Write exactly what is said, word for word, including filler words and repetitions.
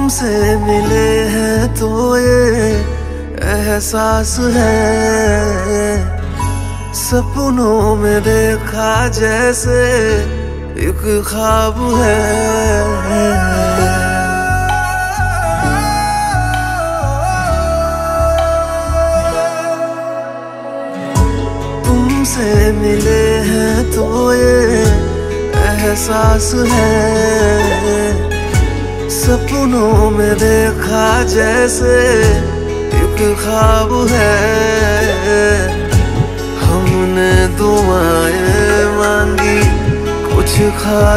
तुमसे मिले हैं तो ये एहसास है, सपनों में देखा जैसे एक ख्वाब है। तुमसे मिले हैं तो ये एहसास है, सपनों में देखा जैसे एक ख्वाब है। हमने दुआएं मांगी कुछ खा